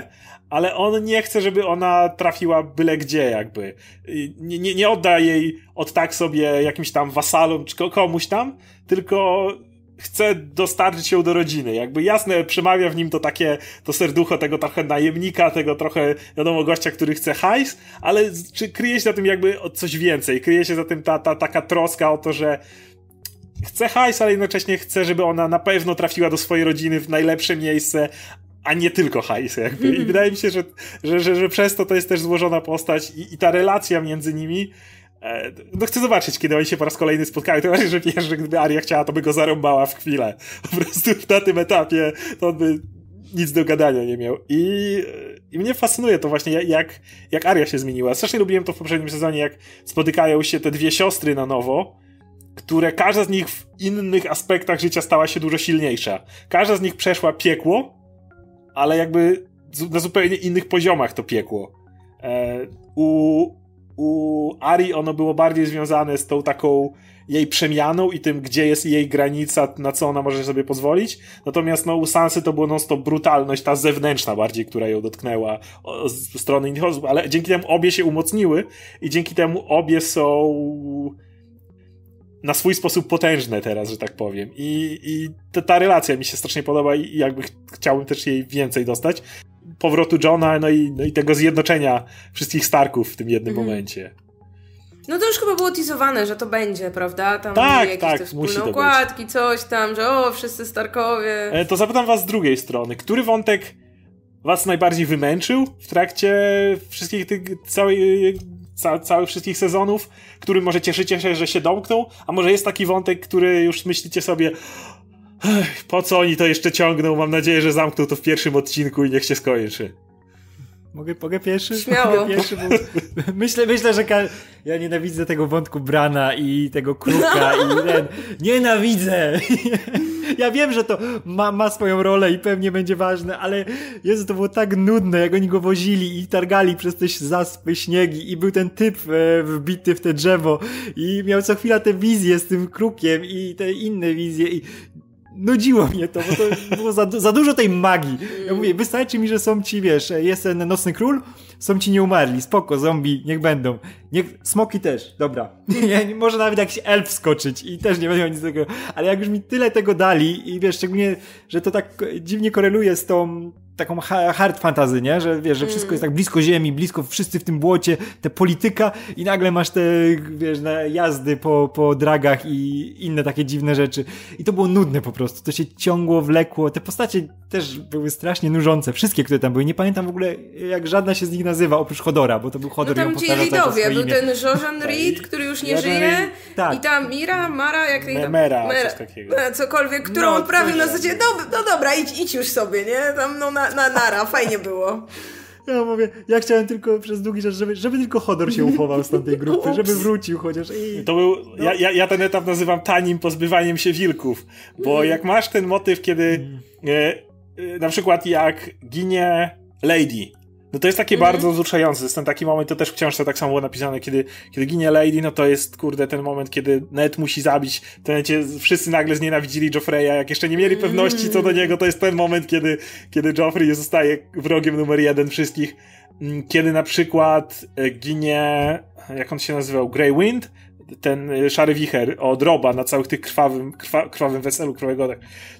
ale on nie chce, żeby ona trafiła byle gdzie jakby. Nie odda jej od tak sobie jakimś tam wasalom czy komuś tam, tylko chce dostarczyć ją do rodziny. Jakby jasne, przemawia w nim to serducho tego trochę najemnika, tego trochę, wiadomo, gościa, który chce hajs, ale czy kryje się za tym jakby coś więcej? Kryje się za tym taka troska o to, że chce hajs, ale jednocześnie chce, żeby ona na pewno trafiła do swojej rodziny w najlepsze miejsce, a nie tylko hajs jakby. I wydaje mi się, że przez to jest też złożona postać i ta relacja między nimi. No chcę zobaczyć, kiedy oni się po raz kolejny spotkają. To właśnie, że wiesz, że gdyby Arya chciała, to by go zarąbała w chwilę. Po prostu na tym etapie to on by nic do gadania nie miał. I mnie fascynuje to właśnie, jak Arya się zmieniła. Strasznie lubiłem to w poprzednim sezonie, jak spotykają się te dwie siostry na nowo, które każda z nich w innych aspektach życia stała się dużo silniejsza. Każda z nich przeszła piekło, ale jakby na zupełnie innych poziomach to piekło. U Arii ono było bardziej związane z tą taką jej przemianą i tym, gdzie jest jej granica, na co ona może sobie pozwolić. Natomiast u Sansy to było non-stop brutalność, ta zewnętrzna bardziej, która ją dotknęła z strony innych osób, ale dzięki temu obie się umocniły i dzięki temu obie są na swój sposób potężne teraz, że tak powiem. I ta relacja mi się strasznie podoba i jakby chciałbym też jej więcej dostać. Powrotu Johna, no i tego zjednoczenia wszystkich Starków w tym jednym momencie. No to już chyba było teasowane, że to będzie, prawda? Tam jakieś te wspólne układki, coś tam, że wszyscy Starkowie. To zapytam was z drugiej strony. Który wątek was najbardziej wymęczył w trakcie wszystkich tych całych wszystkich sezonów, którym może cieszycie się, że się domknął, a może jest taki wątek, który już myślicie sobie, po co oni to jeszcze ciągną, mam nadzieję, że zamkną to w pierwszym odcinku i niech się skończy. Mogę pierwszy? Śmiało. Mogę pierwszy, bo myślę, że ja nienawidzę tego wątku Brana i tego Kruka nienawidzę! Ja wiem, że to ma swoją rolę i pewnie będzie ważne, ale Jezu, to było tak nudne, jak oni go wozili i targali przez te zaspy, śniegi i był ten typ wbity w te drzewo i miał co chwila te wizje z tym Krukiem i te inne wizje i nudziło mnie to, bo to było za dużo tej magii. Ja mówię, wystarczy mi, że są ci, wiesz, jest ten Nocny Król, są ci nieumarli, spoko, zombie, niech będą. Smoki też, dobra. Może nawet jakiś elf skoczyć i też nie będzie nic takiego. Ale jak już mi tyle tego dali i wiesz, szczególnie, że to tak dziwnie koreluje z tą taką hard fantasy, nie? Że wiesz, że wszystko jest tak blisko ziemi, blisko wszyscy w tym błocie, te polityka i nagle masz te, wiesz, jazdy po dragach i inne takie dziwne rzeczy. I to było nudne po prostu. To się ciągło, wlekło. Te postacie też były strasznie nużące. Wszystkie, które tam były. Nie pamiętam w ogóle, jak żadna się z nich nazywa, oprócz Hodora, bo to był Hodor. No tam ci Reedowie. Był ten Jojan Reed, który już nie żyje. Tak. I ta Mara, jak jej tam... Mera, coś takiego. Cokolwiek, którą odprawił na zasadzie, no dobra, idź już sobie, nie? Tam nara, fajnie było. Ja mówię, ja chciałem tylko przez długi czas, żeby tylko Hodor się uchował z tamtej grupy, żeby wrócił chociaż. To był, ja ten etap nazywam tanim pozbywaniem się wilków, bo jak masz ten motyw, kiedy na przykład jak ginie Lady, no to jest takie bardzo wzruszające. Jest ten taki moment, to też w książce tak samo było napisane, kiedy ginie Lady, no to jest, kurde, ten moment, kiedy Ned musi zabić. W tym momencie wszyscy nagle znienawidzili Joffreya, jak jeszcze nie mieli pewności co do niego, to jest ten moment, kiedy Joffrey zostaje wrogiem numer 1 wszystkich. Kiedy na przykład ginie, jak on się nazywał, Grey Wind, ten szary wicher od Roba na całych tych krwawym weselu, krwawych,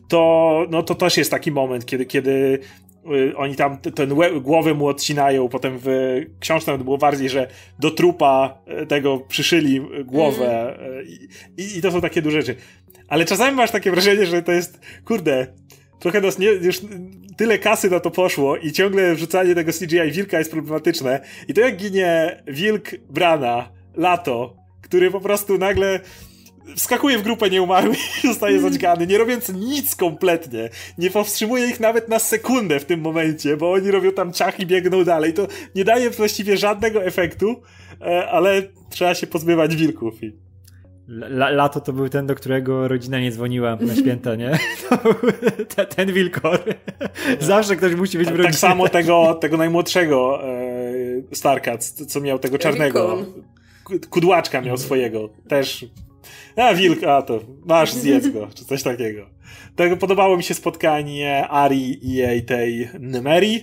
to też jest taki moment, kiedy oni tam głowę mu odcinają, potem w książce nawet było bardziej, że do trupa tego przyszyli głowę i to są takie duże rzeczy. Ale czasami masz takie wrażenie, że to jest, kurde, trochę nas już tyle kasy na to poszło i ciągle wrzucanie tego CGI wilka jest problematyczne. I to jak ginie wilk Brana, Lato, który po prostu nagle wskakuje w grupę nieumarłych i zostaje zadźgany, nie robiąc nic kompletnie. Nie powstrzymuje ich nawet na sekundę w tym momencie, bo oni robią tam ciach i biegną dalej. To nie daje właściwie żadnego efektu, ale trzeba się pozbywać wilków. Lato to był ten, do którego rodzina nie dzwoniła na święta, nie? To był ten wilkor. Zawsze ktoś musi być w rodzinie. Tak samo tego najmłodszego Starka, co miał tego czarnego. Kudłaczka miał swojego. Też. Wilk, to masz, zjedz go, czy coś takiego. Podobało mi się spotkanie Arii i jej tej Nymerii,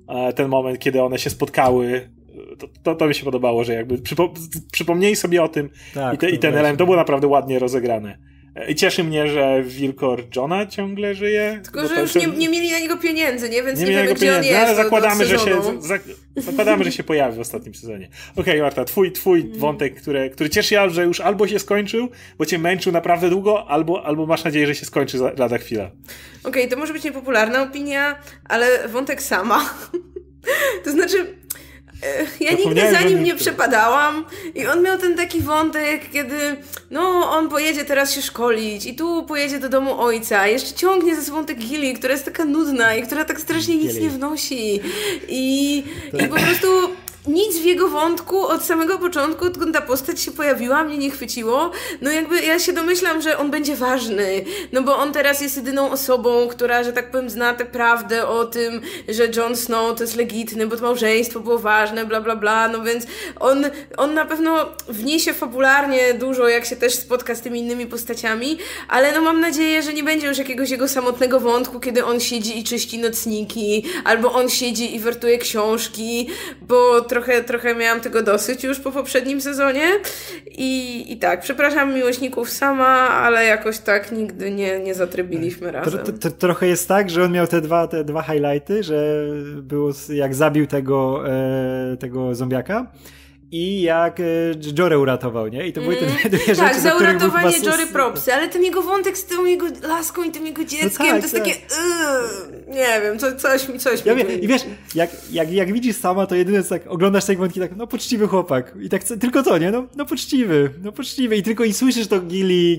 ten moment, kiedy one się spotkały, to mi się podobało, że jakby przypomnieli sobie o tym i ten element, to było naprawdę ładnie rozegrane. I cieszy mnie, że Wilkor Johna ciągle żyje. Tylko, że już nie mieli na niego pieniędzy, nie? Więc nie wiemy, gdzie on jest. No, ale zakładamy, że się pojawi w ostatnim sezonie. Okej, Marta, twój wątek, który cieszy się, że już albo się skończył, bo cię męczył naprawdę długo, albo masz nadzieję, że się skończy lada chwila. Okej, to może być niepopularna opinia, ale wątek sama. To znaczy... Ja nigdy za nim nie przepadałam i on miał ten taki wątek, kiedy on pojedzie teraz się szkolić i tu pojedzie do domu ojca, jeszcze ciągnie ze sobą tę Gilly, która jest taka nudna i która tak strasznie nic nie wnosi i po prostu nic w jego wątku od samego początku, odkąd ta postać się pojawiła, mnie nie chwyciło. Jakby ja się domyślam, że on będzie ważny, bo on teraz jest jedyną osobą, która, że tak powiem, zna tę prawdę o tym, że Jon Snow to jest legitny, bo to małżeństwo było ważne, bla bla bla, więc on na pewno wniesie fabularnie dużo, jak się też spotka z tymi innymi postaciami, ale mam nadzieję, że nie będzie już jakiegoś jego samotnego wątku, kiedy on siedzi i czyści nocniki, albo on siedzi i wertuje książki, bo trochę miałam tego dosyć już po poprzednim sezonie i tak, przepraszam miłośników sama, ale jakoś tak nigdy nie zatrybiliśmy razem. Trochę jest tak, że on miał te dwa highlighty, że było jak zabił tego zombiaka i jak Jorę uratował, nie? I to były te dwie rzeczy, tak, za uratowanie Jory propsy, ale ten jego wątek z tą jego laską i tym jego dzieckiem, to jest takie nie wiem, coś ja wiem, i wiesz, jak widzisz sama, to jedyne tak oglądasz te wątki tak, poczciwy chłopak i tak tylko to, nie? Poczciwy i tylko i słyszysz to Gilly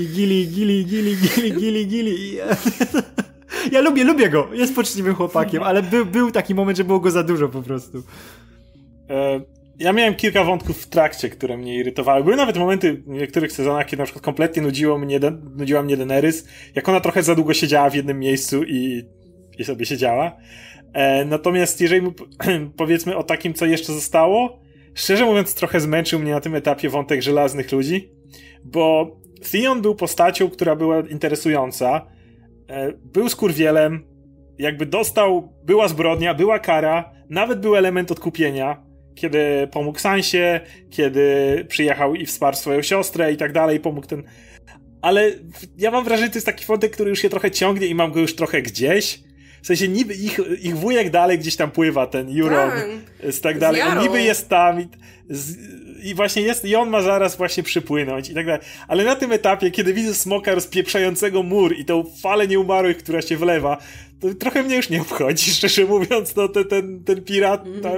ja lubię go, jest poczciwym chłopakiem, ale był taki moment, że było go za dużo po prostu. Ja miałem kilka wątków w trakcie, które mnie irytowały. Były nawet momenty w niektórych sezonach, kiedy na przykład kompletnie nudziła mnie Daenerys, jak ona trochę za długo siedziała w jednym miejscu i sobie siedziała. Natomiast jeżeli powiedzmy o takim, co jeszcze zostało, szczerze mówiąc trochę zmęczył mnie na tym etapie wątek żelaznych ludzi, bo Theon był postacią, która była interesująca, był skurwielem, jakby była zbrodnia, była kara, nawet był element odkupienia, kiedy pomógł Sansie, kiedy przyjechał i wsparł swoją siostrę i tak dalej, pomógł ale ja mam wrażenie, że to jest taki wątek, który już się trochę ciągnie i mam go już trochę gdzieś. W sensie niby ich wujek dalej gdzieś tam pływa, ten Euron, tak dalej. On niby jest tam i właśnie jest, i on ma zaraz właśnie przypłynąć i tak dalej. Ale na tym etapie, kiedy widzę smoka rozpieprzającego mur i tą falę nieumarłych, która się wlewa, to trochę mnie już nie obchodzi, szczerze mówiąc, ten pirat tam,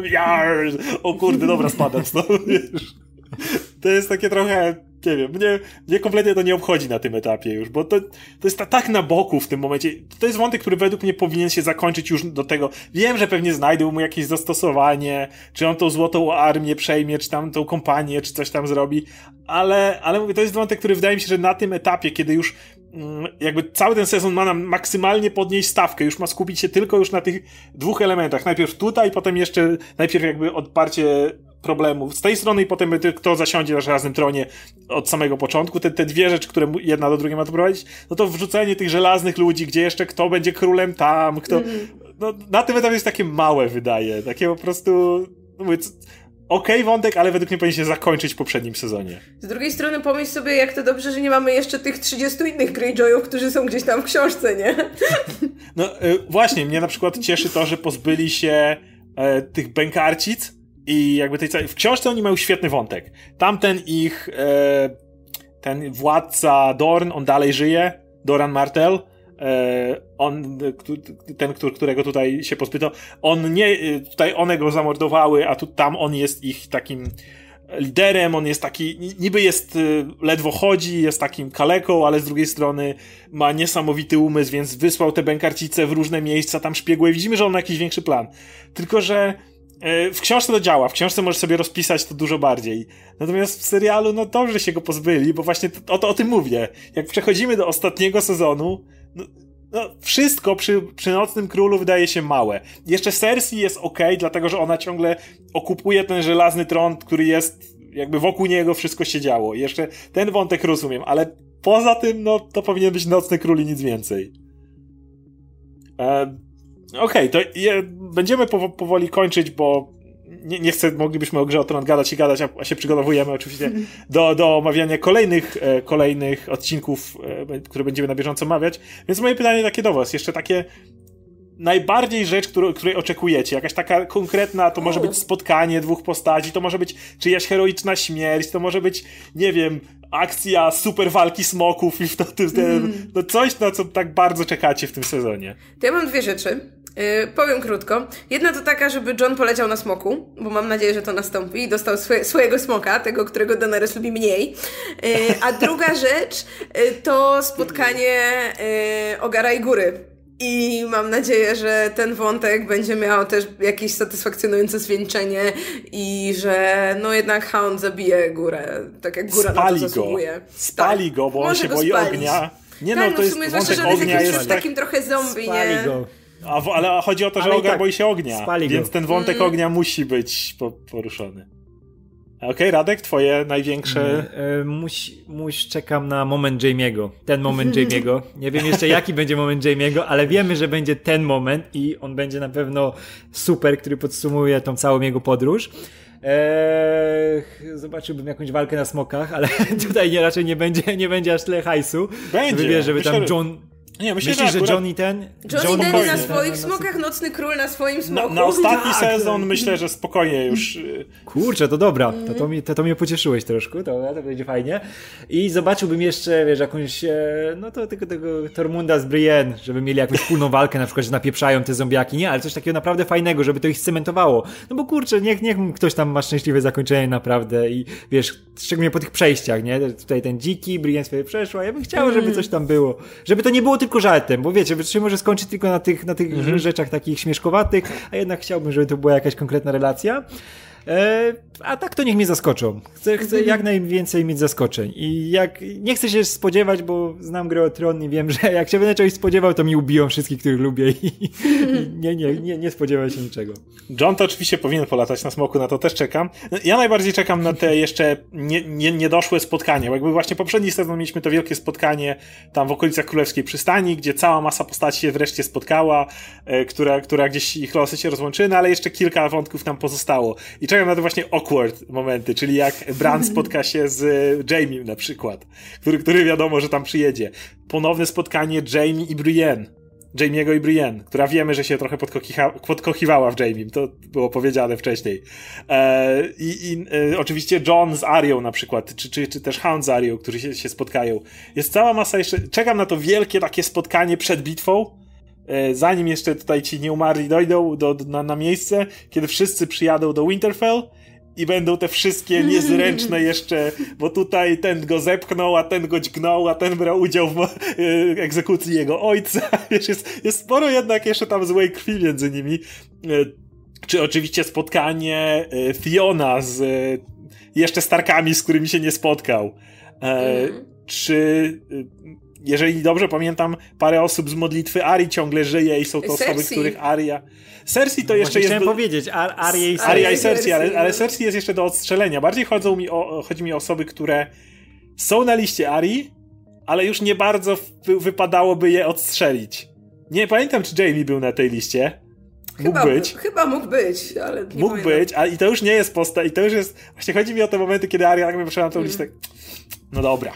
o kurde, dobra, spadam stąd, wiesz. To jest takie trochę, nie wiem, mnie kompletnie to nie obchodzi na tym etapie już, bo to jest tak na boku w tym momencie. To jest wątek, który według mnie powinien się zakończyć już do tego. Wiem, że pewnie znajdą mu jakieś zastosowanie, czy on tą złotą armię przejmie, czy tam tą kompanię, czy coś tam zrobi, ale mówię, to jest wątek, który wydaje mi się, że na tym etapie, kiedy już jakby cały ten sezon ma nam maksymalnie podnieść stawkę, już ma skupić się tylko już na tych dwóch elementach. Najpierw tutaj, potem jeszcze, najpierw jakby odparcie problemów z tej strony i potem kto zasiądzie na żelaznym tronie od samego początku. Te dwie rzeczy, które jedna do drugiej ma doprowadzić, no to wrzucenie tych żelaznych ludzi, gdzie jeszcze kto będzie królem tam, kto... No, na tym etapie jest takie małe, wydaje. Takie po prostu... No mówię, okej, wątek, ale według mnie powinien się zakończyć w poprzednim sezonie. Z drugiej strony pomyśl sobie, jak to dobrze, że nie mamy jeszcze tych 30 innych Greyjoyów, którzy są gdzieś tam w książce, nie? No właśnie, mnie na przykład cieszy to, że pozbyli się tych bękarcic i jakby w książce oni mają świetny wątek. Tamten ich ten władca Dorn, on dalej żyje, Doran Martell, którego tutaj się pozbyto, tutaj one go zamordowały, a tam on jest ich takim liderem, on jest taki, niby jest, ledwo chodzi, jest takim kaleką, ale z drugiej strony ma niesamowity umysł, więc wysłał te bękarcice w różne miejsca, tam szpieguje. Widzimy, że on ma jakiś większy plan. Tylko że w książce to działa, w książce możesz sobie rozpisać to dużo bardziej. Natomiast w serialu, no dobrze się go pozbyli, bo właśnie o tym mówię. Jak przechodzimy do ostatniego sezonu, no wszystko przy Nocnym Królu wydaje się małe. Jeszcze Cersei jest okej, dlatego że ona ciągle okupuje ten żelazny tron, który jest, jakby wokół niego wszystko się działo. I jeszcze ten wątek rozumiem, ale poza tym, no to powinien być Nocny Król i nic więcej. Okej, to będziemy powoli kończyć, bo nie chcę, moglibyśmy o Grze o Tron gadać, a się przygotowujemy oczywiście do omawiania kolejnych odcinków, które będziemy na bieżąco omawiać. Więc moje pytanie takie do was, jeszcze takie najbardziej rzecz, której oczekujecie, jakaś taka konkretna, to może być spotkanie dwóch postaci, to może być czyjaś heroiczna śmierć, to może być, nie wiem, akcja super walki smoków i no coś, na co tak bardzo czekacie w tym sezonie. To ja mam dwie rzeczy. Powiem krótko. Jedna to taka, żeby Jon poleciał na smoku, bo mam nadzieję, że to nastąpi i dostał swojego smoka, tego, którego Daenerys lubi mniej. A druga rzecz to spotkanie Ogara i Góry. I mam nadzieję, że ten wątek będzie miał też jakieś satysfakcjonujące zwieńczenie i że no jednak Hound zabije Górę, tak jak Góra na to zasługuje. Spali go, bo on się boi ognia. Nie, tak, to w sumie jest zwłaszcza, wątek że on jest ognia, takim trochę zombie, nie? Go. Ale chodzi o to, że Ogar boi się ognia, więc go. ten wątek ognia musi być poruszony. Okej, Radek, twoje największe... Czekam na moment Jaime'ego. Ten moment Jaime'ego. Nie wiem jeszcze jaki będzie moment Jaime'ego, ale wiemy, że będzie ten moment i on będzie na pewno super, który podsumuje tą całą jego podróż. Zobaczyłbym jakąś walkę na smokach, ale tutaj raczej nie będzie aż tyle hajsu. Będzie. Żeby tam Jon... Nie, myślę, myślisz, że akurat... Jon i ten? Jon i Dany na swoich smokach, Nocny Król na swoim smoku. Na ostatni sezon myślę, że spokojnie już... Kurczę, to dobra. To mnie pocieszyłeś troszkę, to będzie fajnie. I zobaczyłbym jeszcze, wiesz, jakąś, no to tego Tormunda z Brienne, żeby mieli jakąś wspólną walkę, na przykład, że napieprzają te zombiaki, nie, ale coś takiego naprawdę fajnego, żeby to ich scementowało. No bo kurczę, niech ktoś tam ma szczęśliwe zakończenie naprawdę i wiesz, szczególnie po tych przejściach, nie? Tutaj ten dziki, Brienne sobie przeszła, ja bym chciał, żeby coś tam było. Żeby to nie było tylko żartem, bo wiecie, się może skończyć tylko na tych rzeczach takich śmieszkowatych, a jednak chciałbym, żeby to była jakaś konkretna relacja. A tak to niech mnie zaskoczą. Chcę jak najwięcej mieć zaskoczeń. I nie chcę się spodziewać, bo znam Grę o Tron i wiem, że jak się będę czegoś spodziewał, to mi ubiją wszystkich, których lubię i nie spodziewam się niczego. Jon to oczywiście powinien polatać na smoku, na to też czekam. Ja najbardziej czekam na te jeszcze niedoszłe spotkania, bo jakby właśnie poprzedni sezon mieliśmy to wielkie spotkanie tam w okolicach Królewskiej Przystani, gdzie cała masa postaci się wreszcie spotkała, która gdzieś ich losy się rozłączyły, no ale jeszcze kilka wątków tam pozostało. I czekam na te właśnie awkward momenty, czyli jak Bran spotka się z Jaime na przykład, który wiadomo, że tam przyjedzie. Ponowne spotkanie Jaimiego i Brienne, która wiemy, że się trochę podkochiwała w Jaimie, to było powiedziane wcześniej. Oczywiście Jon z Arią na przykład, czy też Hound z Arią, którzy się spotkają. Jest cała masa jeszcze, czekam na to wielkie takie spotkanie przed bitwą, zanim jeszcze tutaj ci nieumarli dojdą na miejsce, kiedy wszyscy przyjadą do Winterfell i będą te wszystkie niezręczne jeszcze, bo tutaj ten go zepchnął, a ten go dźgnął, a ten brał udział w egzekucji jego ojca. Wiesz, jest sporo jednak jeszcze tam złej krwi między nimi. Czy oczywiście spotkanie Fiona z jeszcze Starkami, z którymi się nie spotkał. Czy... Jeżeli dobrze pamiętam, parę osób z modlitwy Arii ciągle żyje i są to osoby, których Aria... Cersei to jeszcze jest... Chciałem powiedzieć, Aria i Cersei, ale Cersei jest jeszcze do odstrzelenia. Bardziej chodzi mi o osoby, które są na liście Arii, ale już nie bardzo wypadałoby je odstrzelić. Nie pamiętam, czy Jaime był na tej liście. Chyba mógł być, ale nie mógł pamiętam. być, i to już nie jest postać, i to już jest... Właśnie chodzi mi o te momenty, kiedy Aria tak przeszła na tą listę. No dobra.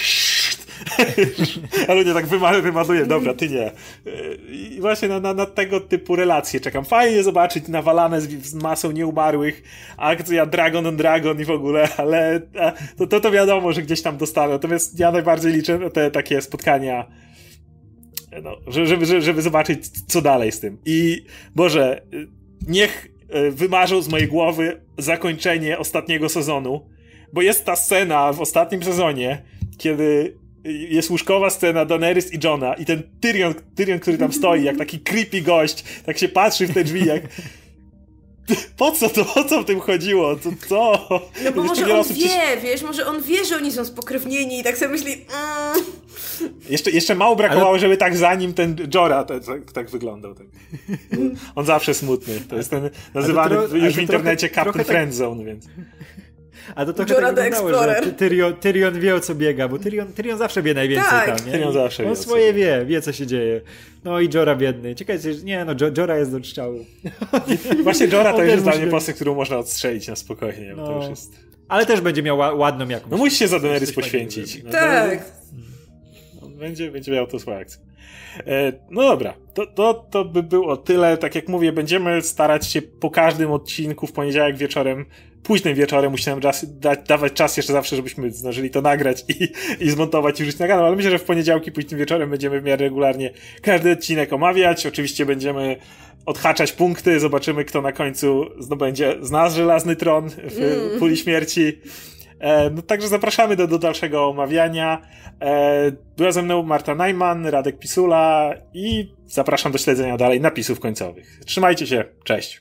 Ale nie tak wymaduje, dobra, ty nie. I właśnie na tego typu relacje czekam. Fajnie zobaczyć nawalane z masą nieumarłych, akcja Dragon on Dragon i w ogóle, ale to wiadomo, że gdzieś tam dostanę. Natomiast ja najbardziej liczę na te takie spotkania, no, żeby zobaczyć, co dalej z tym. I Boże, niech wymarzą z mojej głowy zakończenie ostatniego sezonu, bo jest ta scena w ostatnim sezonie, kiedy jest łóżkowa scena Daenerys i Jona i ten Tyrion, który tam stoi, jak taki creepy gość, tak się patrzy w te drzwi, jak... Po co w tym chodziło? Co? No bo może on wie, może on wie, że oni są spokrewnieni i tak sobie myśli... Jeszcze mało brakowało, żeby tak za nim ten Jorah tak wyglądał. Tak. On zawsze smutny. To jest ten nazywany już w internecie Captain Friendzone, więc... A to trochę Jorah tak the wyglądało, że Explorer. Tyrion wie, o co biega, bo Tyrion zawsze wie najwięcej Tak. tam, nie? Tyrion zawsze wie, On o co swoje biega. wie, co się dzieje. No i Jorah biedny. Czekajcie, nie no, Jorah jest do strzału. Właśnie Jorah to On już też jest dla musi mnie być. postać, którą można odstrzelić na spokojnie, bo to już jest... Ale też będzie miał ładną jakąś. No musi się za Daenerys coś fajnego poświęcić. zrobić. No, Tak. Będzie miał to swoją akcję. No dobra, to by było tyle. Tak jak mówię, będziemy starać się po każdym odcinku w poniedziałek wieczorem, późnym wieczorem, musimy dawać czas jeszcze zawsze, żebyśmy zdążyli to nagrać i zmontować i rzucić na kanał, ale myślę, że w poniedziałki późnym wieczorem będziemy w miarę regularnie każdy odcinek omawiać. Oczywiście będziemy odhaczać punkty, zobaczymy, kto na końcu zdobędzie z nas żelazny tron w puli śmierci. No także zapraszamy do dalszego omawiania. Była ze mną Marta Najman, Radek Pisula i zapraszam do śledzenia dalej napisów końcowych. Trzymajcie się, cześć!